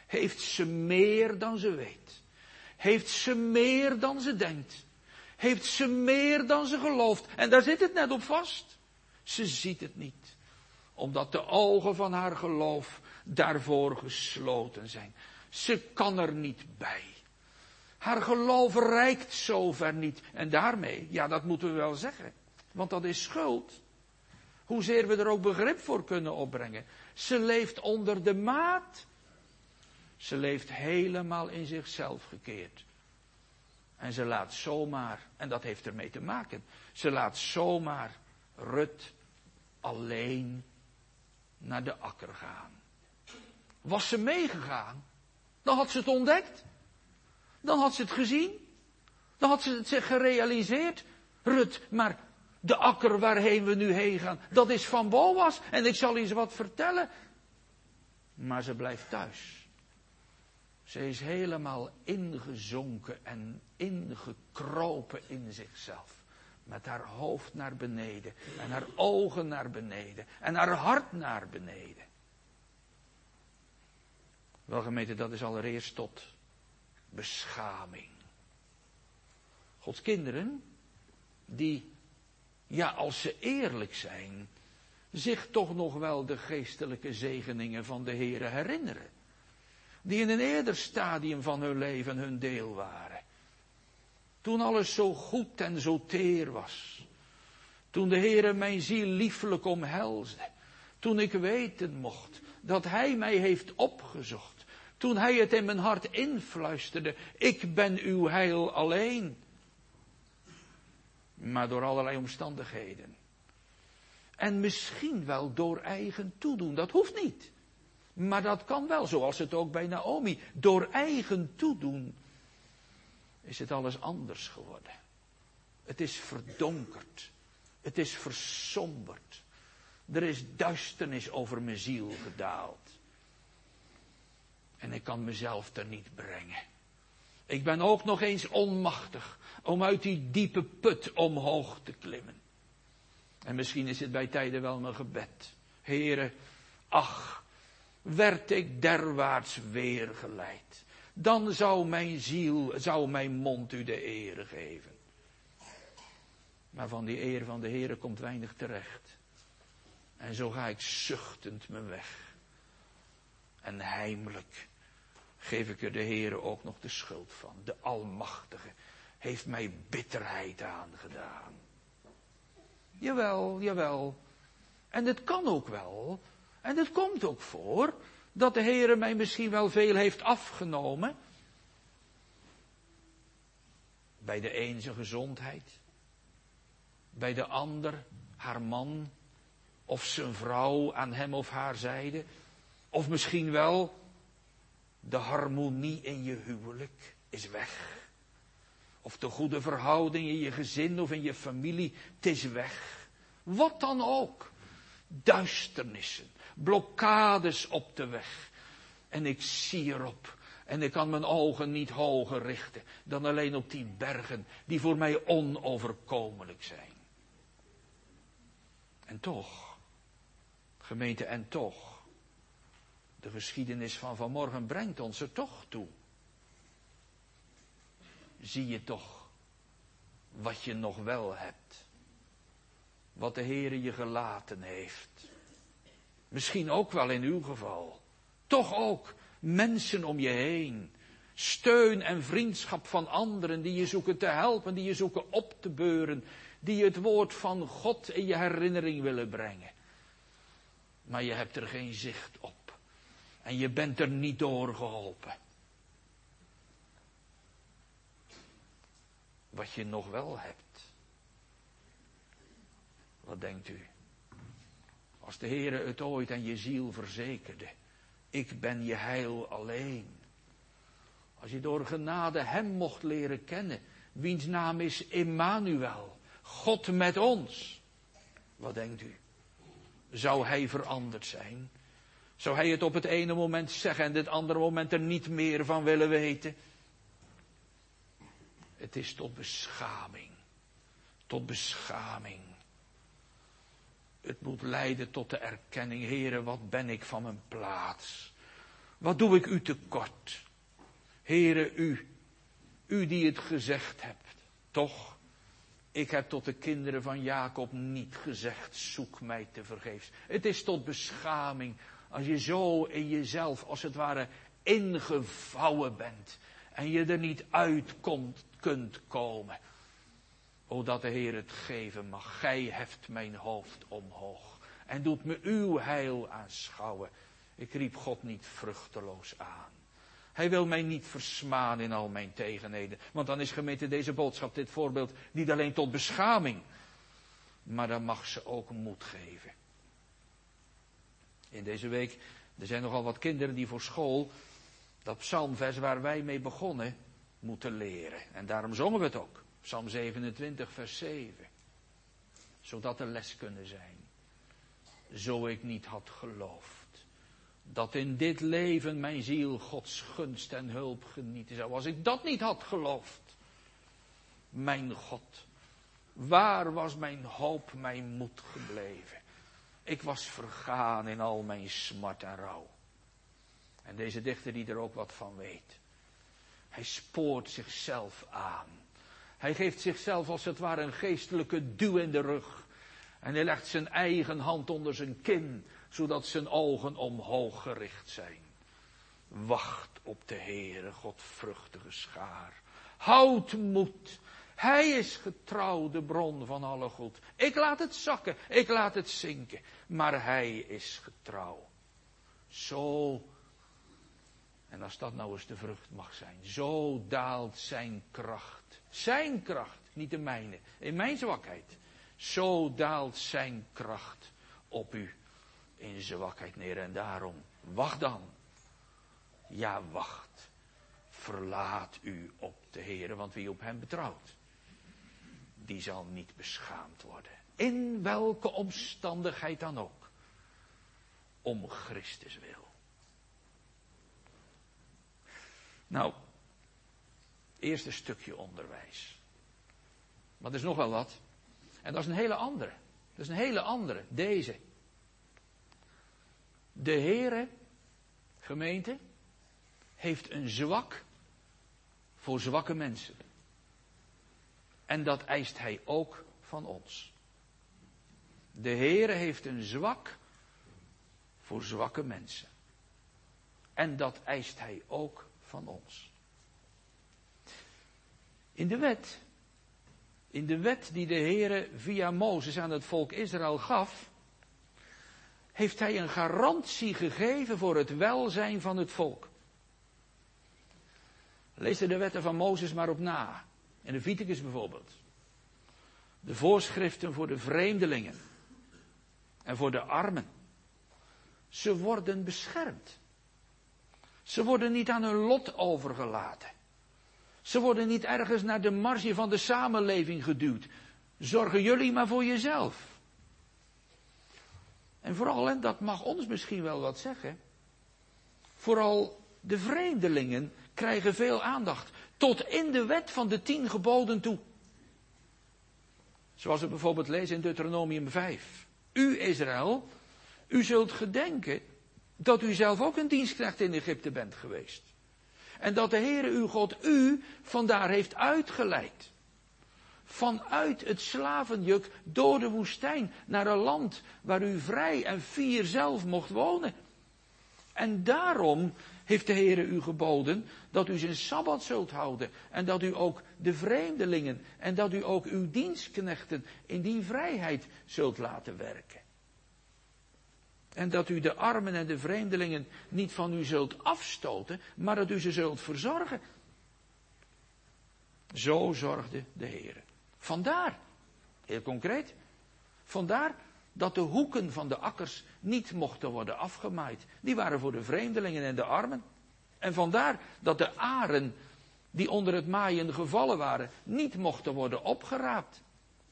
Heeft ze meer dan ze weet. Heeft ze meer dan ze denkt. Heeft ze meer dan ze gelooft. En daar zit het net op vast. Ze ziet het niet. Omdat de ogen van haar geloof daarvoor gesloten zijn. Ze kan er niet bij. Haar geloof reikt zover niet. En daarmee, ja, dat moeten we wel zeggen. Want dat is schuld. Hoezeer we er ook begrip voor kunnen opbrengen. Ze leeft onder de maat. Ze leeft helemaal in zichzelf gekeerd. En ze laat zomaar, en dat heeft ermee te maken, ze laat zomaar Rut alleen naar de akker gaan. Was ze meegegaan, dan had ze het ontdekt. Dan had ze het gezien. Dan had ze het zich gerealiseerd. Rut, maar de akker waarheen we nu heen gaan, dat is van Boas. En ik zal eens wat vertellen. Maar ze blijft thuis. Ze is helemaal ingezonken en ingekropen in zichzelf. Met haar hoofd naar beneden. En haar ogen naar beneden. En haar hart naar beneden. Wel gemeente, dat is allereerst tot beschaming. Gods kinderen, die, ja, als ze eerlijk zijn, zich toch nog wel de geestelijke zegeningen van de Heere herinneren. Die in een eerder stadium van hun leven hun deel waren. Toen alles zo goed en zo teer was. Toen de Heere mijn ziel liefelijk omhelsde. Toen ik weten mocht dat Hij mij heeft opgezocht. Toen Hij het in mijn hart influisterde. Ik ben uw heil alleen. Maar door allerlei omstandigheden. En misschien wel door eigen toedoen. Dat hoeft niet. Maar dat kan wel, zoals het ook bij Naomi. Door eigen toedoen is het alles anders geworden. Het is verdonkerd. Het is versomberd. Er is duisternis over mijn ziel gedaald. En ik kan mezelf er niet brengen. Ik ben ook nog eens onmachtig om uit die diepe put omhoog te klimmen. En misschien is het bij tijden wel mijn gebed. Heere, ach, werd ik derwaarts weer geleid. Dan zou mijn ziel, zou mijn mond u de ere geven. Maar van die eer van de Heere komt weinig terecht. En zo ga ik zuchtend mijn weg. En heimelijk geef ik er de Heere ook nog de schuld van. De Almachtige heeft mij bitterheid aangedaan. Jawel, jawel. En het kan ook wel. En het komt ook voor dat de Heere mij misschien wel veel heeft afgenomen. Bij de een zijn gezondheid. Bij de ander haar man of zijn vrouw aan hem of haar zijde. Of misschien wel de harmonie in je huwelijk is weg. Of de goede verhouding in je gezin of in je familie, het is weg. Wat dan ook. Duisternissen, blokkades op de weg. En ik zie erop. En ik kan mijn ogen niet hoger richten dan alleen op die bergen die voor mij onoverkomelijk zijn. En toch, gemeente, en toch. De geschiedenis van vanmorgen brengt ons er toch toe. Zie je toch wat je nog wel hebt. Wat de Heere je gelaten heeft. Misschien ook wel in uw geval. Toch ook mensen om je heen. Steun en vriendschap van anderen die je zoeken te helpen, die je zoeken op te beuren. Die je het woord van God in je herinnering willen brengen. Maar je hebt er geen zicht op. En je bent er niet door geholpen. Wat je nog wel hebt. Wat denkt u? Als de Heere het ooit aan je ziel verzekerde. Ik ben je heil alleen. Als je door genade hem mocht leren kennen. Wiens naam is Immanuel. God met ons. Wat denkt u? Zou hij veranderd zijn? Zou hij het op het ene moment zeggen en het andere moment er niet meer van willen weten? Het is tot beschaming. Tot beschaming. Het moet leiden tot de erkenning. Heere, wat ben ik van mijn plaats. Wat doe ik u tekort? Heere, u, u die het gezegd hebt. Toch, ik heb tot de kinderen van Jacob niet gezegd, zoek mij tevergeefs. Het is tot beschaming als je zo in jezelf als het ware ingevouwen bent. En je er niet uit komt, kunt komen. O, dat de Heer het geven mag. Gij heft mijn hoofd omhoog. En doet me uw heil aanschouwen. Ik riep God niet vruchteloos aan. Hij wil mij niet versmaan in al mijn tegenheden. Want dan is gemeente deze boodschap, dit voorbeeld, niet alleen tot beschaming. Maar dan mag ze ook moed geven. In deze week, er zijn nogal wat kinderen die voor school dat psalmvers waar wij mee begonnen moeten leren. En daarom zongen we het ook. Psalm zevenentwintig vers zeven. Zodat er les kunnen zijn. Zo ik niet had geloofd. Dat in dit leven mijn ziel Gods gunst en hulp genieten zou. Als ik dat niet had geloofd. Mijn God. Waar was mijn hoop, mijn moed gebleven? Ik was vergaan in al mijn smart en rouw. En deze dichter die er ook wat van weet. Hij spoort zichzelf aan. Hij geeft zichzelf als het ware een geestelijke duw in de rug. En hij legt zijn eigen hand onder zijn kin, zodat zijn ogen omhoog gericht zijn. Wacht op de Heere, godvruchtige schaar. Houd moed. Hij is getrouw, de bron van alle goed. Ik laat het zakken, ik laat het zinken. Maar hij is getrouw. Zo, en als dat nou eens de vrucht mag zijn. Zo daalt zijn kracht. Zijn kracht, niet de mijne. In mijn zwakheid. Zo daalt zijn kracht op u. In zwakheid neer. En daarom, wacht dan. Ja, wacht. Verlaat u op de Heere, want wie op hem betrouwt, die zal niet beschaamd worden. In welke omstandigheid dan ook. Om Christus wil. Nou, eerst een stukje onderwijs. Maar er is nog wel wat. En dat is een hele andere. Dat is een hele andere. Deze. De Heere, gemeente, heeft een zwak voor zwakke mensen. En dat eist hij ook van ons. De Heere heeft een zwak voor zwakke mensen. En dat eist hij ook van ons. In de wet, in de wet die de Heere via Mozes aan het volk Israël gaf, heeft hij een garantie gegeven voor het welzijn van het volk. Lees er de wetten van Mozes maar op na. In Leviticus bijvoorbeeld. De voorschriften voor de vreemdelingen. En voor de armen. Ze worden beschermd. Ze worden niet aan hun lot overgelaten. Ze worden niet ergens naar de marge van de samenleving geduwd. Zorgen jullie maar voor jezelf. En vooral, en dat mag ons misschien wel wat zeggen. Vooral de vreemdelingen krijgen veel aandacht. Tot in de wet van de tien geboden toe. Zoals we bijvoorbeeld lezen in Deuteronomium vijf. U Israël, u zult gedenken dat u zelf ook een dienstknecht in Egypte bent geweest. En dat de Heere uw God u vandaar heeft uitgeleid. Vanuit het slavenjuk door de woestijn naar een land waar u vrij en fier zelf mocht wonen. En daarom heeft de Heere u geboden dat u zijn Sabbat zult houden. En dat u ook de vreemdelingen en dat u ook uw dienstknechten in die vrijheid zult laten werken. En dat u de armen en de vreemdelingen niet van u zult afstoten, maar dat u ze zult verzorgen. Zo zorgde de Heere. Vandaar, heel concreet, vandaar dat de hoeken van de akkers niet mochten worden afgemaaid. Die waren voor de vreemdelingen en de armen. En vandaar dat de aren die onder het maaien gevallen waren, niet mochten worden opgeraapt.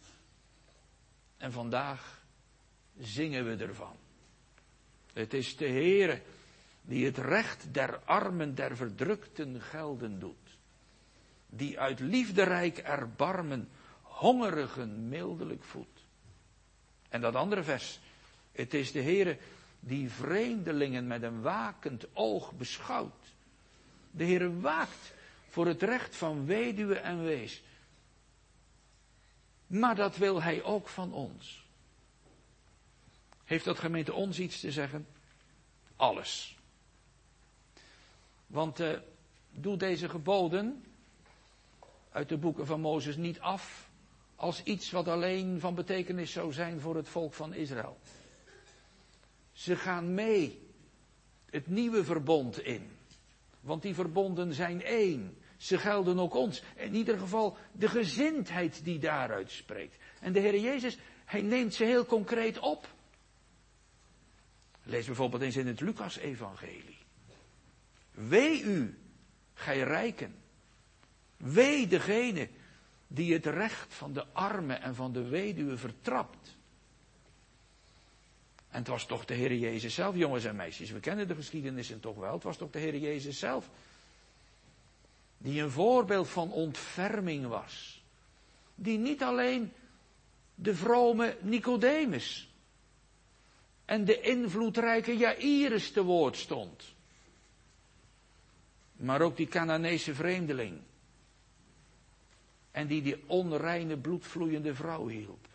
En vandaag zingen we ervan. Het is de Heere die het recht der armen, der verdrukten gelden doet. Die uit liefderijk erbarmen hongerigen mildelijk voedt. En dat andere vers. Het is de Heere die vreemdelingen met een wakend oog beschouwt. De Heer waakt voor het recht van weduwe en wees. Maar dat wil Hij ook van ons. Heeft dat gemeente ons iets te zeggen? Alles. Want uh, doe deze geboden uit de boeken van Mozes niet af als iets wat alleen van betekenis zou zijn voor het volk van Israël. Ze gaan mee het nieuwe verbond in. Want die verbonden zijn één. Ze gelden ook ons. In ieder geval de gezindheid die daaruit spreekt. En de Heer Jezus, Hij neemt ze heel concreet op. Lees bijvoorbeeld eens in het Lucas-evangelie. Wee u, gij rijken. Wee degene die het recht van de armen en van de weduwe vertrapt. En het was toch de Heer Jezus zelf, jongens en meisjes. We kennen de geschiedenissen toch wel. Het was toch de Heer Jezus zelf. Die een voorbeeld van ontferming was. Die niet alleen de vrome Nicodemus en de invloedrijke Jaïrus te woord stond. Maar ook die Canaanese vreemdeling. En die die onreine bloedvloeiende vrouw hielp.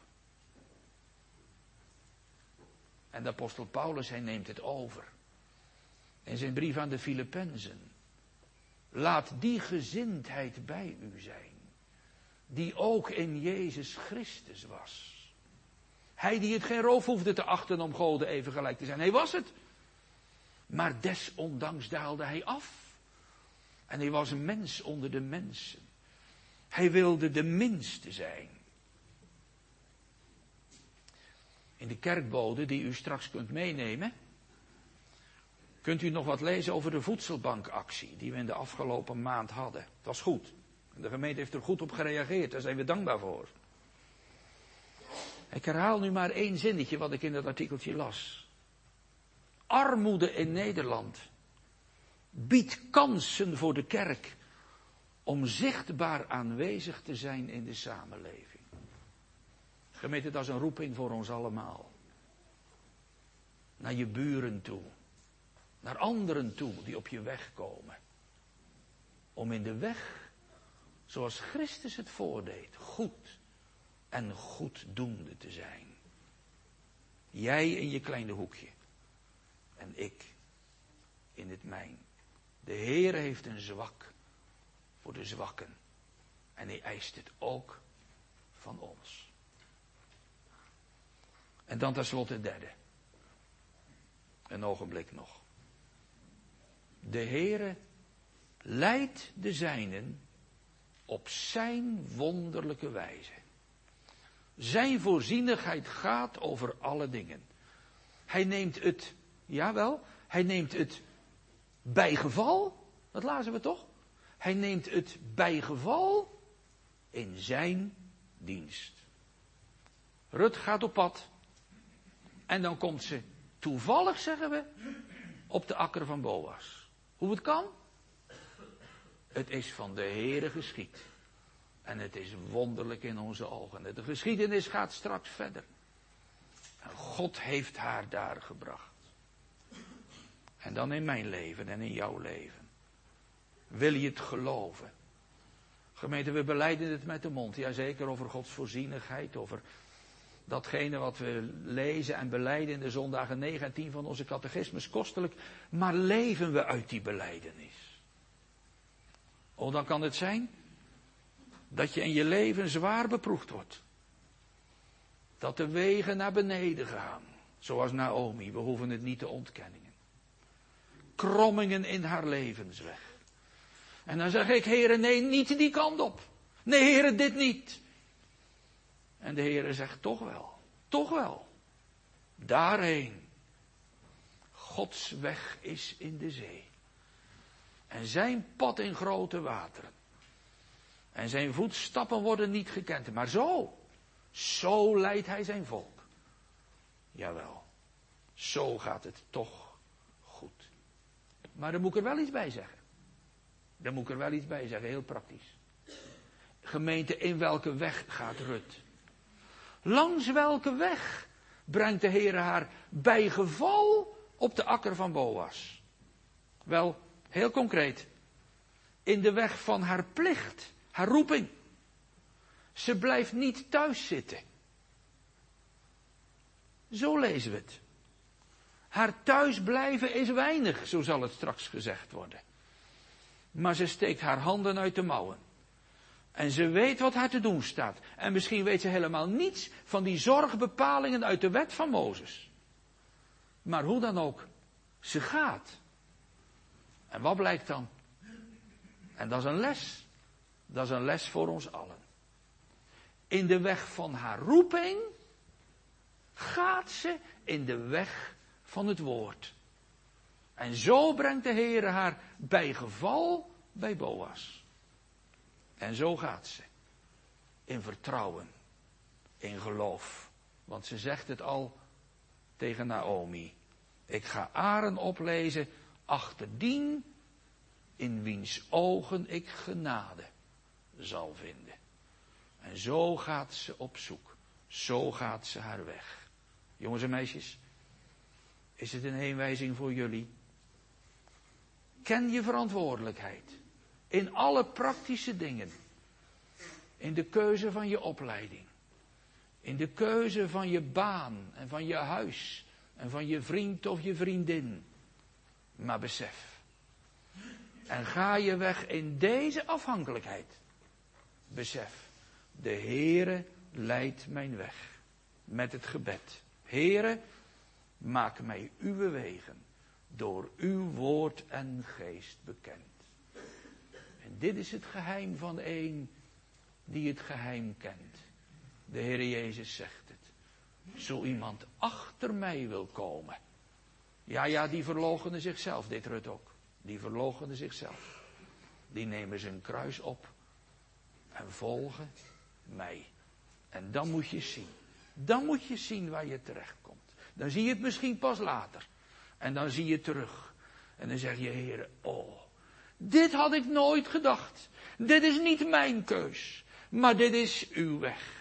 En de apostel Paulus, hij neemt het over. In zijn brief aan de Filippenzen. Laat die gezindheid bij u zijn. Die ook in Jezus Christus was. Hij die het geen roof hoefde te achten om Goden even gelijk te zijn. Hij was het. Maar desondanks daalde hij af. En hij was een mens onder de mensen. Hij wilde de minste zijn. In de kerkbode die u straks kunt meenemen, kunt u nog wat lezen over de voedselbankactie die we in de afgelopen maand hadden. Het was goed. De gemeente heeft er goed op gereageerd. Daar zijn we dankbaar voor. Ik herhaal nu maar één zinnetje wat ik in dat artikeltje las. Armoede in Nederland biedt kansen voor de kerk om zichtbaar aanwezig te zijn in de samenleving. Gemeente, dat is een roeping voor ons allemaal. Naar je buren toe. Naar anderen toe die op je weg komen. Om in de weg, zoals Christus het voordeed, goed en goeddoende te zijn. Jij in je kleine hoekje. En ik in het mijn. De Heer heeft een zwak voor de zwakken. En hij eist het ook van ons. En dan tenslotte het derde. Een ogenblik nog. De Heere leidt de zijnen op zijn wonderlijke wijze. Zijn voorzienigheid gaat over alle dingen. Hij neemt het, jawel, hij neemt het bijgeval, dat lazen we toch? Hij neemt het bijgeval in zijn dienst. Rut gaat op pad. En dan komt ze toevallig, zeggen we, op de akker van Boas. Hoe het kan? Het is van de Heere geschied. En het is wonderlijk in onze ogen. De geschiedenis gaat straks verder. En God heeft haar daar gebracht. En dan in mijn leven en in jouw leven. Wil je het geloven? Gemeente, we belijden het met de mond. Jazeker, over Gods voorzienigheid, over datgene wat we lezen en belijden in de zondagen negen en tien van onze catechismus, kostelijk. Maar leven we uit die belijdenis? Oh, dan kan het zijn dat je in je leven zwaar beproefd wordt. Dat de wegen naar beneden gaan. Zoals Naomi, we hoeven het niet te ontkennen. Krommingen in haar levensweg. En dan zeg ik, Heere, nee, niet die kant op. Nee, Heere, dit niet. En de Heere zegt, toch wel, toch wel. Daarheen. Gods weg is in de zee. En zijn pad in grote wateren. En zijn voetstappen worden niet gekend. Maar zo, zo leidt hij zijn volk. Jawel, zo gaat het toch goed. Maar daar moet ik er wel iets bij zeggen. Daar moet ik er wel iets bij zeggen, heel praktisch. Gemeente, in welke weg gaat Rut? Langs welke weg brengt de Heere haar bij geval op de akker van Boas. Wel, heel concreet. In de weg van haar plicht, haar roeping. Ze blijft niet thuis zitten. Zo lezen we het. Haar thuisblijven is weinig, zo zal het straks gezegd worden. Maar ze steekt haar handen uit de mouwen. En ze weet wat haar te doen staat. En misschien weet ze helemaal niets van die zorgbepalingen uit de wet van Mozes. Maar hoe dan ook, ze gaat. En wat blijkt dan? En dat is een les. Dat is een les voor ons allen. In de weg van haar roeping gaat ze in de weg van het woord. En zo brengt de Heere haar bij geval bij Boas. En zo gaat ze. In vertrouwen. In geloof. Want ze zegt het al tegen Naomi. Ik ga aren oplezen achterdien in wiens ogen ik genade zal vinden. En zo gaat ze op zoek. Zo gaat ze haar weg. Jongens en meisjes, is het een heenwijzing voor jullie? Ken je verantwoordelijkheid. In alle praktische dingen. In de keuze van je opleiding. In de keuze van je baan en van je huis. En van je vriend of je vriendin. Maar besef. En ga je weg in deze afhankelijkheid. Besef. De Heere leidt mijn weg. Met het gebed. Heere, maak mij uw wegen. Door uw woord en geest bekend. En dit is het geheim van een die het geheim kent. De Heer Jezus zegt het. Zo iemand achter mij wil komen. Ja, ja, die verloochenen zichzelf. Dit Rut ook. Die verloochenen zichzelf. Die nemen zijn kruis op. En volgen mij. En dan moet je zien. Dan moet je zien waar je terecht komt. Dan zie je het misschien pas later. En dan zie je terug. En dan zeg je, Heere, oh. Dit had ik nooit gedacht. Dit is niet mijn keus. Maar dit is uw weg.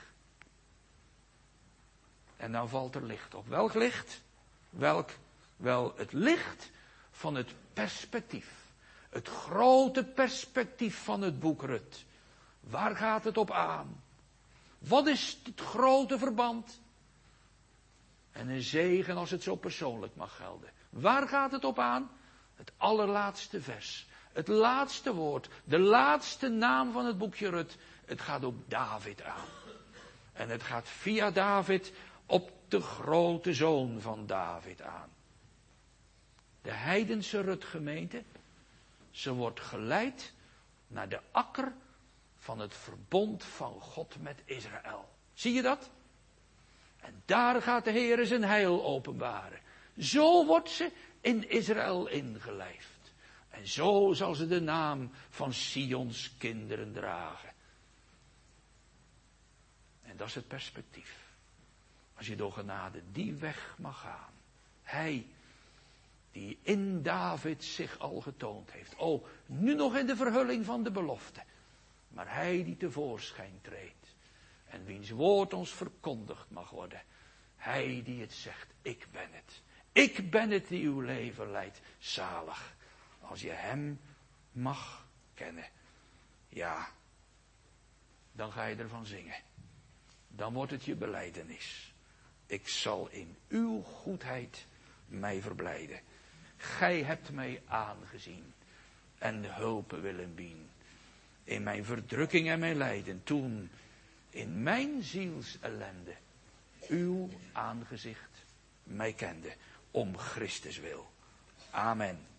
En dan valt er licht op. Welk licht? Welk? Wel, het licht van het perspectief. Het grote perspectief van het boek Rut. Waar gaat het op aan? Wat is het grote verband? En een zegen als het zo persoonlijk mag gelden. Waar gaat het op aan? Het allerlaatste vers. Het laatste woord. De laatste naam van het boekje Rut. Het gaat op David aan. En het gaat via David op de grote zoon van David aan. De heidense Rut-gemeente. Ze wordt geleid naar de akker van het verbond van God met Israël. Zie je dat? En daar gaat de Heer zijn heil openbaren. Zo wordt ze in Israël ingelijfd. En zo zal ze de naam van Sions kinderen dragen. En dat is het perspectief. Als je door genade die weg mag gaan. Hij die in David zich al getoond heeft. Oh, nu nog in de verhulling van de belofte. Maar hij die tevoorschijn treedt. En wiens woord ons verkondigd mag worden. Hij die het zegt, ik ben het. Ik ben het die uw leven leidt. Zalig. Als je hem mag kennen. Ja. Dan ga je ervan zingen. Dan wordt het je belijdenis. Ik zal in uw goedheid mij verblijden. Gij hebt mij aangezien. En hulp willen bieden. In mijn verdrukking en mijn lijden. Toen in mijn ziels ellende. Uw aangezicht mij kende. Om Christus wil. Amen.